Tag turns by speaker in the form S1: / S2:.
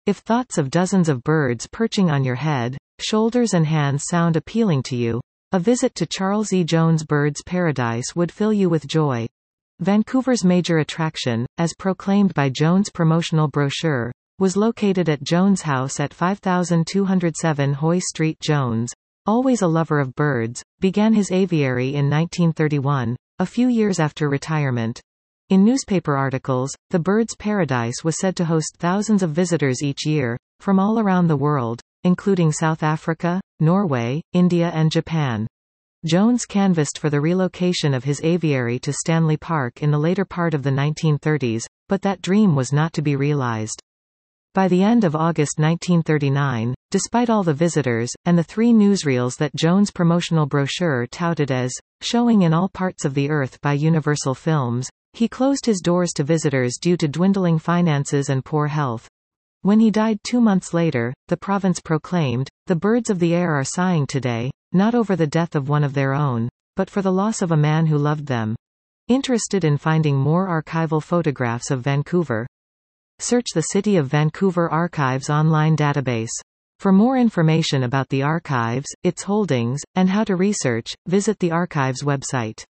S1: If thoughts of dozens of birds perching on your head, shoulders and hands sound appealing to you, a visit to Charles E. Jones Bird's Paradise would fill you with joy. Vancouver's major attraction, as proclaimed by Jones' promotional brochure, was located at Jones House at 5207 Hoy Street. Jones, always a lover of birds, began his aviary in 1931, a few years after retirement. In newspaper articles, the Bird's Paradise was said to host thousands of visitors each year, from all around the world, including South Africa, Norway, India and Japan. Jones canvassed for the relocation of his aviary to Stanley Park in the later part of the 1930s, but that dream was not to be realized. By the end of August 1939, despite all the visitors, and the 3 newsreels that Jones' promotional brochure touted as showing in all parts of the earth by Universal Films, he closed his doors to visitors due to dwindling finances and poor health. When he died 2 months later, the province proclaimed, "The birds of the air are sighing today, not over the death of one of their own, but for the loss of a man who loved them." Interested in finding more archival photographs of Vancouver? Search the City of Vancouver Archives online database. For more information about the archives, its holdings, and how to research, visit the archives website.